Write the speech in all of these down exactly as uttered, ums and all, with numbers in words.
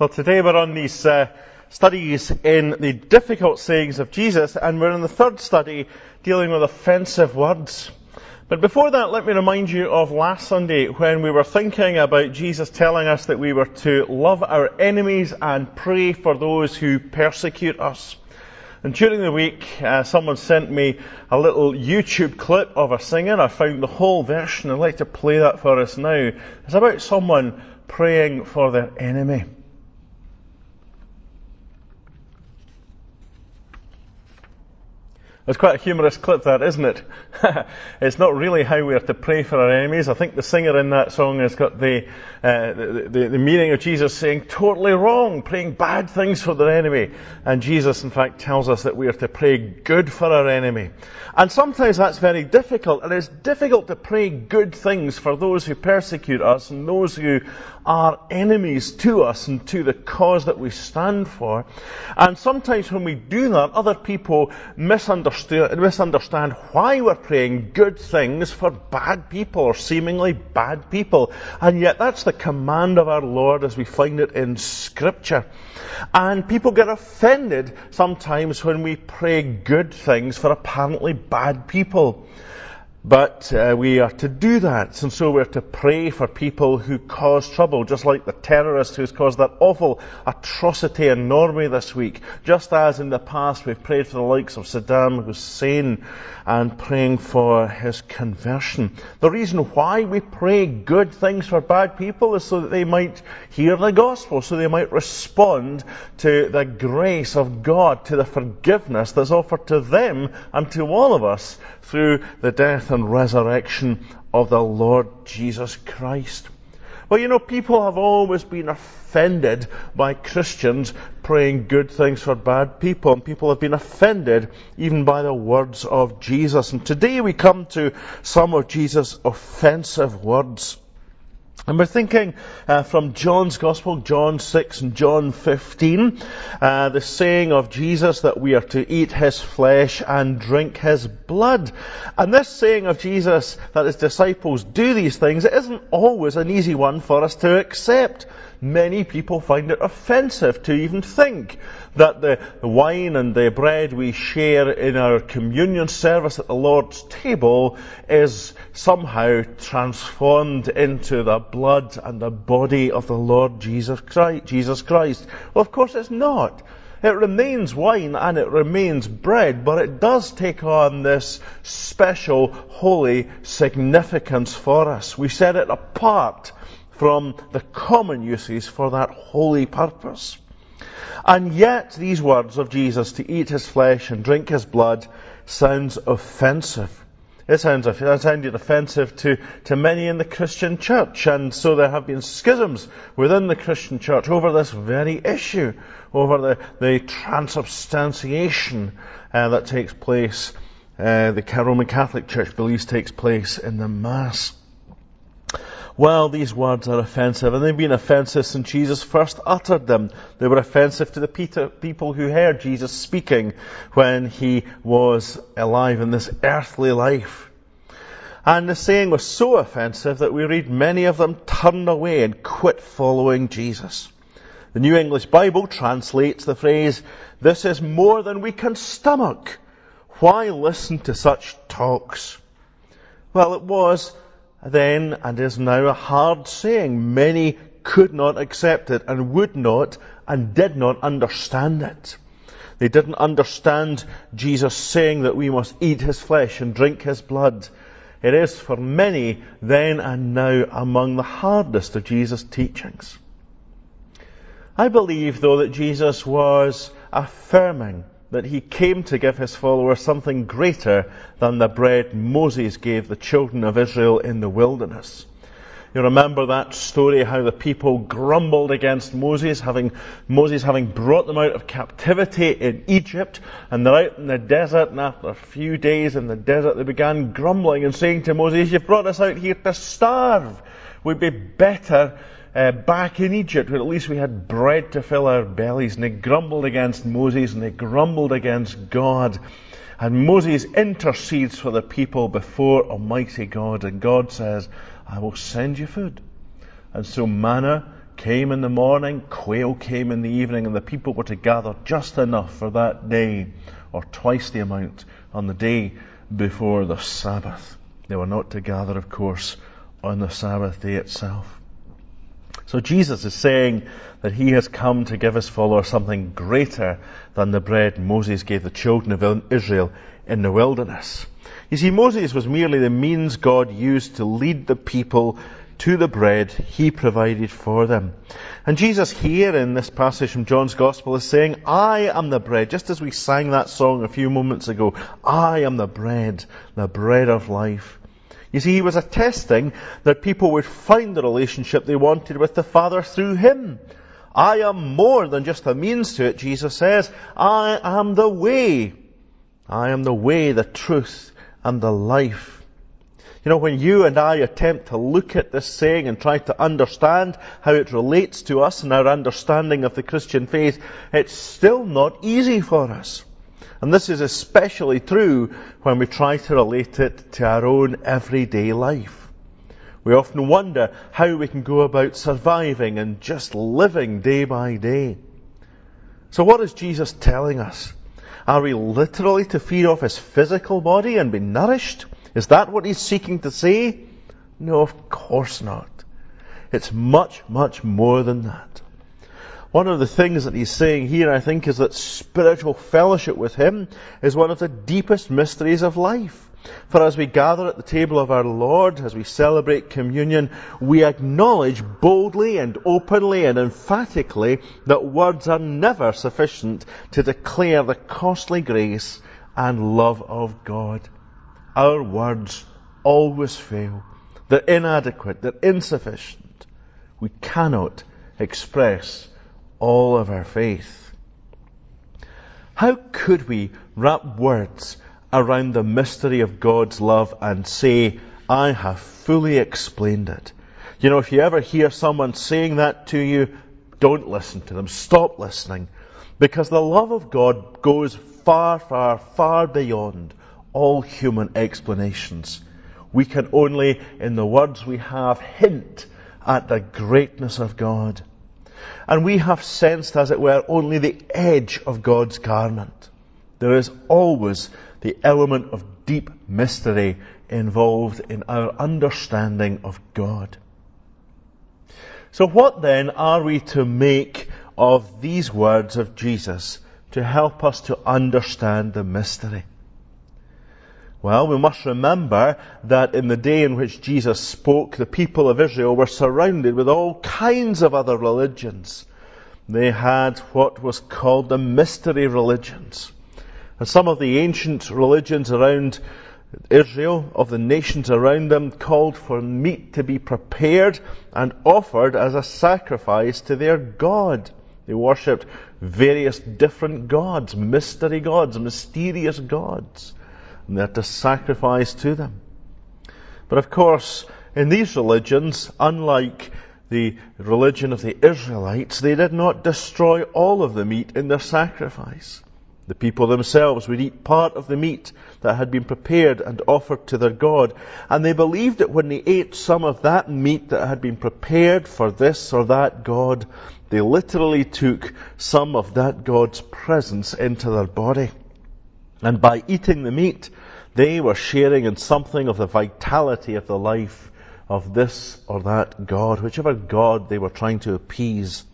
Well, today we're on these uh, studies in the difficult sayings of Jesus, and we're in the third study dealing with offensive words. But before that, let me remind you of last Sunday when we were thinking about Jesus telling us that we were to love our enemies and pray for those who persecute us. And during the week, uh, someone sent me a little YouTube clip of a singer. I found the whole version. I'd like to play that for us now. It's about someone praying for their enemy. It's quite a humorous clip, that, isn't it? It's not really how we are to pray for our enemies. I think the singer in that song has got the, uh, the, the, the meaning of Jesus saying totally wrong, praying bad things for their enemy. And Jesus, in fact, tells us that we are to pray good for our enemy. And sometimes that's very difficult. And it's difficult to pray good things for those who persecute us and those who are enemies to us and to the cause that we stand for. And sometimes when we do that, other people misunderstand misunderstand why we're praying good things for bad people or seemingly bad people. And yet that's the command of our Lord as we find it in Scripture. And people get offended sometimes when we pray good things for apparently bad people. But uh, we are to do that, and so we're to pray for people who cause trouble, just like the terrorist who's caused that awful atrocity in Norway this week. Just as in the past we've prayed for the likes of Saddam Hussein and praying for his conversion. The reason why we pray good things for bad people is so that they might hear the gospel, so they might respond to the grace of God, to the forgiveness that's offered to them and to all of us through the death and resurrection of the Lord Jesus Christ. Well, you know, people have always been offended by Christians praying good things for bad people, and people have been offended even by the words of Jesus. And today we come to some of Jesus' offensive words. And we're thinking uh, from John's Gospel, John six and John fifteen, uh, the saying of Jesus that we are to eat his flesh and drink his blood. And this saying of Jesus that his disciples do these things, it isn't always an easy one for us to accept. Many people find it offensive to even think that the wine and the bread we share in our communion service at the Lord's table is somehow transformed into the blood and the body of the Lord Jesus Christ. Jesus Christ. Well, of course it's not. It remains wine and it remains bread, but it does take on this special, holy significance for us. We set it apart from the common uses for that holy purpose. And yet these words of Jesus to eat his flesh and drink his blood sounds offensive. It sounds it sounded offensive to, to many in the Christian church, and so there have been schisms within the Christian church over this very issue, over the, the transubstantiation uh, that takes place, uh, the Roman Catholic Church believes takes place in the Mass. Well, these words are offensive, and they've been offensive since Jesus first uttered them. They were offensive to the people who heard Jesus speaking when he was alive in this earthly life. And the saying was so offensive that we read many of them turned away and quit following Jesus. The New English Bible translates the phrase, "This is more than we can stomach. Why listen to such talks?" Well, it was then and is now a hard saying. Many could not accept it and would not and did not understand it. They didn't understand Jesus saying that we must eat his flesh and drink his blood. It is for many then and now among the hardest of Jesus' teachings. I believe, though, that Jesus was affirming that he came to give his followers something greater than the bread Moses gave the children of Israel in the wilderness. You remember that story, how the people grumbled against Moses, having Moses having brought them out of captivity in Egypt, and they're out in the desert, and after a few days in the desert they began grumbling and saying to Moses, "You've brought us out here to starve. We'd be better Uh, back in Egypt, where at least we had bread to fill our bellies." And they grumbled against Moses and they grumbled against God. And Moses intercedes for the people before Almighty God. And God says, "I will send you food." And so manna came in the morning, quail came in the evening, and the people were to gather just enough for that day, or twice the amount on the day before the Sabbath. They were not to gather, of course, on the Sabbath day itself. So Jesus is saying that he has come to give his followers something greater than the bread Moses gave the children of Israel in the wilderness. You see, Moses was merely the means God used to lead the people to the bread he provided for them. And Jesus here in this passage from John's Gospel is saying, I am the bread, just as we sang that song a few moments ago. I am the bread, the bread of life. You see, he was attesting that people would find the relationship they wanted with the Father through him. I am more than just a means to it, Jesus says. I am the way. I am the way, the truth, and the life. You know, when you and I attempt to look at this saying and try to understand how it relates to us and our understanding of the Christian faith, it's still not easy for us. And this is especially true when we try to relate it to our own everyday life. We often wonder how we can go about surviving and just living day by day. So what is Jesus telling us? Are we literally to feed off his physical body and be nourished? Is that what he's seeking to say? No, of course not. It's much, much more than that. One of the things that he's saying here, I think, is that spiritual fellowship with him is one of the deepest mysteries of life. For as we gather at the table of our Lord, as we celebrate communion, we acknowledge boldly and openly and emphatically that words are never sufficient to declare the costly grace and love of God. Our words always fail. They're inadequate. They're insufficient. We cannot express all of our faith. How could we wrap words around the mystery of God's love and say, I have fully explained it? You know, if you ever hear someone saying that to you, don't listen to them. Stop listening. Because the love of God goes far, far, far beyond all human explanations. We can only, in the words we have, hint at the greatness of God. And we have sensed, as it were, only the edge of God's garment. There is always the element of deep mystery involved in our understanding of God. So what then are we to make of these words of Jesus to help us to understand the mystery? Well, we must remember that in the day in which Jesus spoke, the people of Israel were surrounded with all kinds of other religions. They had what was called the mystery religions. And some of the ancient religions around Israel, of the nations around them, called for meat to be prepared and offered as a sacrifice to their God. They worshipped various different gods, mystery gods, mysterious gods. And they had to sacrifice to them. But of course, in these religions, unlike the religion of the Israelites, they did not destroy all of the meat in their sacrifice. The people themselves would eat part of the meat that had been prepared and offered to their God. And they believed that when they ate some of that meat that had been prepared for this or that God, they literally took some of that God's presence into their body. And by eating the meat, they were sharing in something of the vitality of the life of this or that God, whichever God they were trying to appease.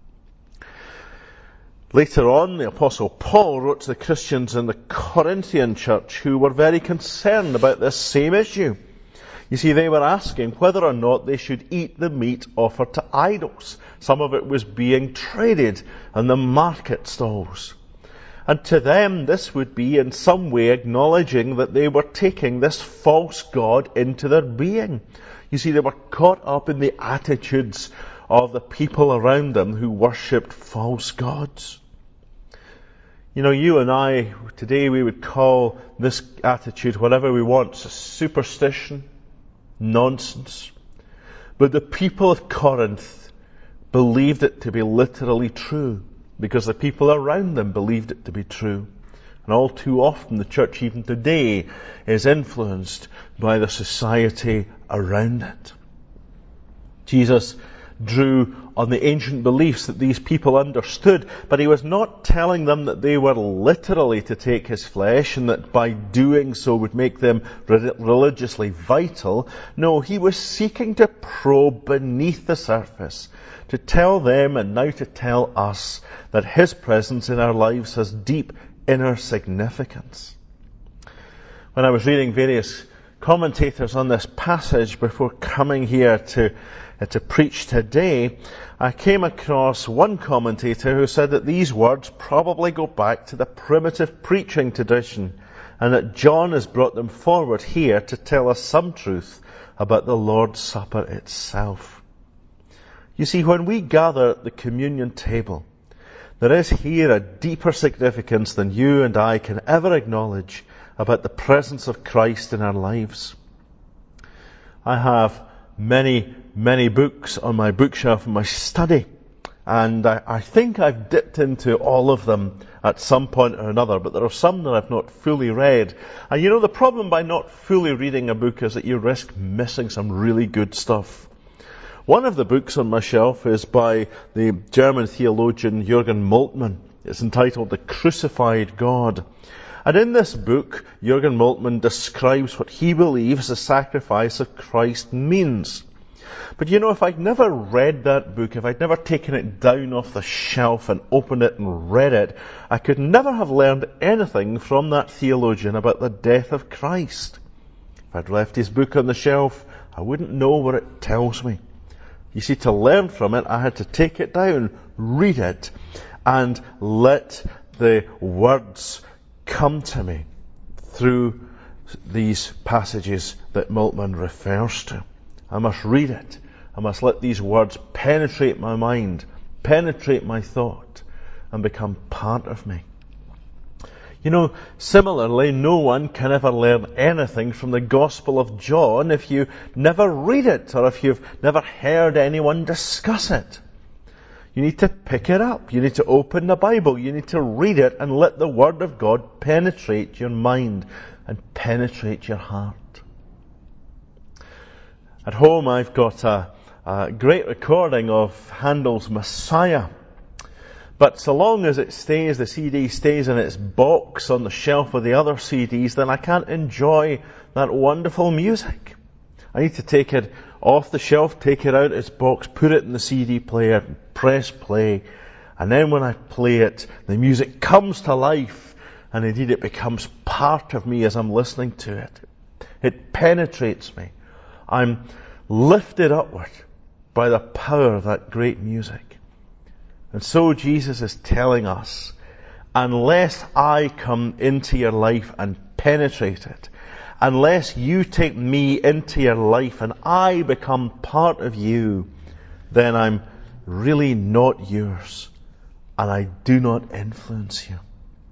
Later on, the Apostle Paul wrote to the Christians in the Corinthian church who were very concerned about this same issue. You see, they were asking whether or not they should eat the meat offered to idols. Some of it was being traded in the market stalls. And to them, this would be in some way acknowledging that they were taking this false god into their being. You see, they were caught up in the attitudes of the people around them who worshipped false gods. You know, you and I, today we would call this attitude whatever we want, superstition, nonsense. But the people of Corinth believed it to be literally true, because the people around them believed it to be true. And all too often the church even today is influenced by the society around it. Jesus drew on the ancient beliefs that these people understood, but he was not telling them that they were literally to take his flesh and that by doing so would make them re- religiously vital. No, he was seeking to probe beneath the surface, to tell them and now to tell us that his presence in our lives has deep inner significance. When I was reading various commentators on this passage before coming here to uh, to preach today, I came across one commentator who said that these words probably go back to the primitive preaching tradition and that John has brought them forward here to tell us some truth about the Lord's Supper itself. You see, when we gather at the communion table, there is here a deeper significance than you and I can ever acknowledge about the presence of Christ in our lives. I have many, many books on my bookshelf in my study, and I, I think I've dipped into all of them at some point or another, but there are some that I've not fully read. And you know, the problem by not fully reading a book is that you risk missing some really good stuff. One of the books on my shelf is by the German theologian Jürgen Moltmann. It's entitled The Crucified God. And in this book, Jürgen Moltmann describes what he believes the sacrifice of Christ means. But you know, if I'd never read that book, if I'd never taken it down off the shelf and opened it and read it, I could never have learned anything from that theologian about the death of Christ. If I'd left his book on the shelf, I wouldn't know what it tells me. You see, to learn from it, I had to take it down, read it, and let the words come to me through these passages that Moltmann refers to. I must read it. I must let these words penetrate my mind, penetrate my thought, and become part of me. You know, similarly, no one can ever learn anything from the Gospel of John if you never read it or if you've never heard anyone discuss it. You need to pick it up. You need to open the Bible. You need to read it and let the Word of God penetrate your mind and penetrate your heart. At home, I've got a, a great recording of Handel's Messiah. But so long as it stays, the C D stays in its box on the shelf with the other C Ds, then I can't enjoy that wonderful music. I need to take it off the shelf, take it out of its box, put it in the C D player, press play, and then when I play it, the music comes to life, and indeed it becomes part of me as I'm listening to it. It penetrates me. I'm lifted upward by the power of that great music. And so Jesus is telling us, unless I come into your life and penetrate it, unless you take me into your life and I become part of you, then I'm really not yours and I do not influence you.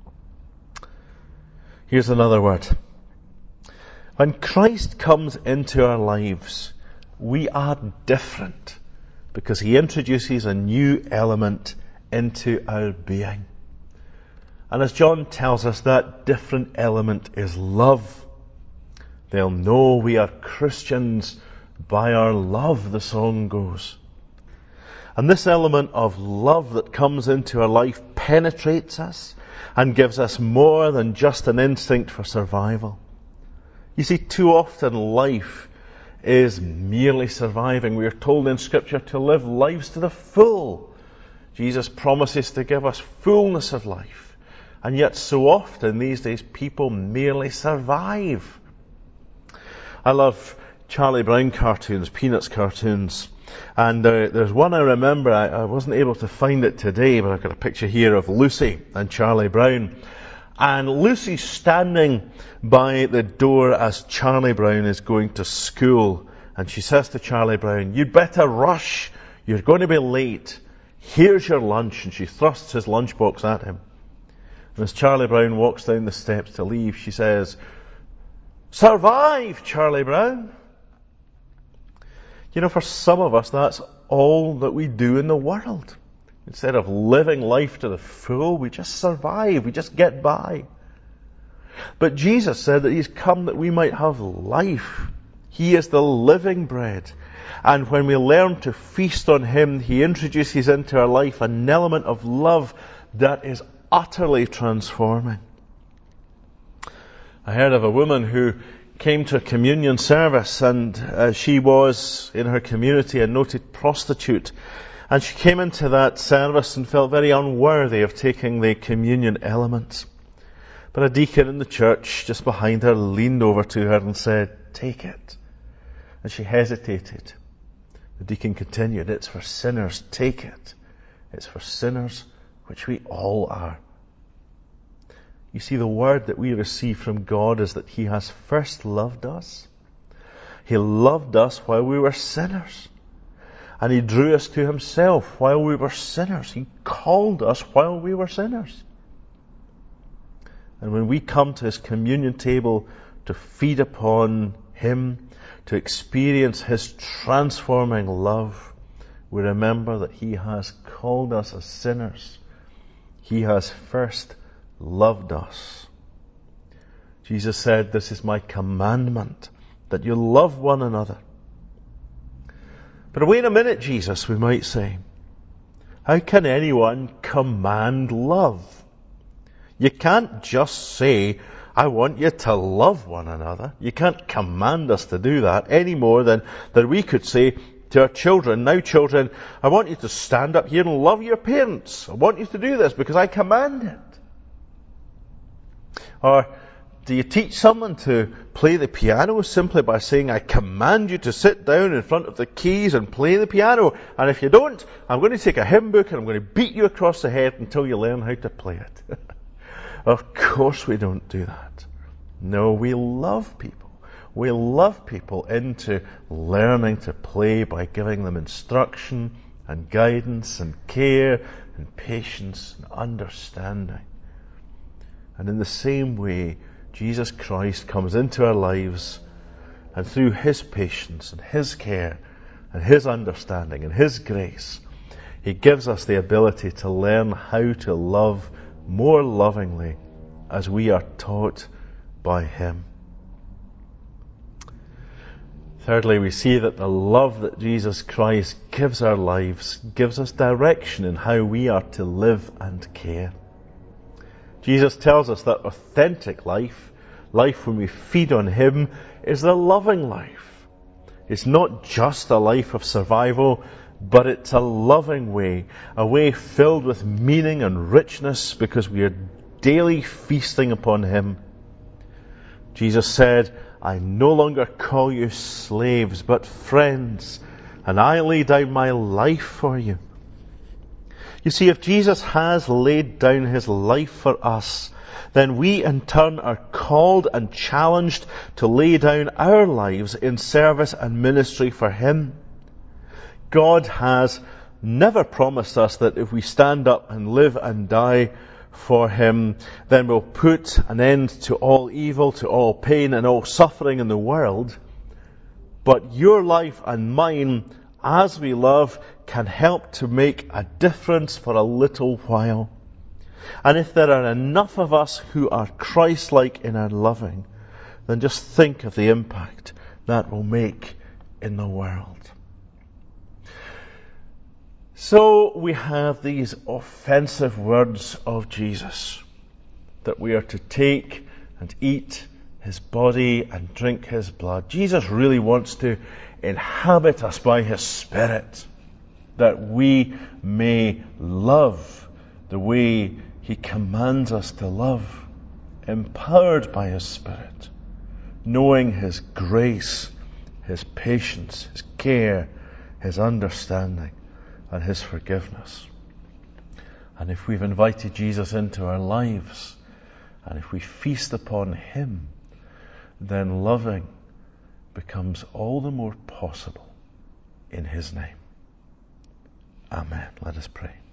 Here's another word. When Christ comes into our lives, we are different because he introduces a new element into our being. And as John tells us, that different element is love. They'll know we are Christians by our love, the song goes. And this element of love that comes into our life penetrates us and gives us more than just an instinct for survival. You see, too often life is merely surviving. We are told in Scripture to live lives to the full. Jesus promises to give us fullness of life. And yet so often these days people merely survive. I love Charlie Brown cartoons, Peanuts cartoons. And uh, there's one I remember, I, I wasn't able to find it today, but I've got a picture here of Lucy and Charlie Brown. And Lucy's standing by the door as Charlie Brown is going to school. And she says to Charlie Brown, "You'd better rush. You're going to be late. Here's your lunch." And she thrusts his lunchbox at him. And as Charlie Brown walks down the steps to leave, she says, "Survive, Charlie Brown." You know, for some of us, that's all that we do in the world. Instead of living life to the full, we just survive, we just get by. But Jesus said that he's come that we might have life. He is the living bread. And when we learn to feast on him, he introduces into our life an element of love that is utterly transforming. I heard of a woman who came to a communion service, and uh, she was, in her community, a noted prostitute. And she came into that service and felt very unworthy of taking the communion elements. But a deacon in the church just behind her leaned over to her and said, "Take it." And she hesitated. The deacon continued, "It's for sinners. Take it. It's for sinners, which we all are." You see, the word that we receive from God is that he has first loved us. He loved us while we were sinners. And he drew us to himself while we were sinners. He called us while we were sinners. And when we come to his communion table to feed upon him, to experience his transforming love, we remember that he has called us as sinners. He has first loved us. Jesus said, "This is my commandment, that you love one another." But wait a minute, Jesus, we might say. How can anyone command love? You can't just say, "I want you to love one another." You can't command us to do that any more than that we could say to our children, "Now children, I want you to stand up here and love your parents. I want you to do this because I command it." Or do you teach someone to play the piano simply by saying, "I command you to sit down in front of the keys and play the piano. And if you don't, I'm going to take a hymn book and I'm going to beat you across the head until you learn how to play it." Of course we don't do that. No, we love people. We love people into learning to play by giving them instruction and guidance and care and patience and understanding. And in the same way, Jesus Christ comes into our lives, and through his patience and his care and his understanding and his grace, he gives us the ability to learn how to love more lovingly as we are taught by him. Thirdly, we see that the love that Jesus Christ gives our lives gives us direction in how we are to live and care. Jesus tells us that authentic life, life when we feed on him, is the loving life. It's not just a life of survival, but it's a loving way, a way filled with meaning and richness because we are daily feasting upon him. Jesus said, "I no longer call you slaves, but friends, and I lay down my life for you." You see, if Jesus has laid down his life for us, then we in turn are called and challenged to lay down our lives in service and ministry for him. God has never promised us that if we stand up and live and die for him, then we'll put an end to all evil, to all pain and all suffering in the world. But your life and mine, as we love, can help to make a difference for a little while. And if there are enough of us who are Christ-like in our loving, then just think of the impact that will make in the world. So we have these offensive words of Jesus, that we are to take and eat his body and drink his blood. Jesus really wants to inhabit us by his Spirit, that we may love the way he commands us to love, empowered by his Spirit, knowing his grace, his patience, his care, his understanding, and his forgiveness. And if we've invited Jesus into our lives, and if we feast upon him, then loving becomes all the more possible in his name. Amen. Let us pray.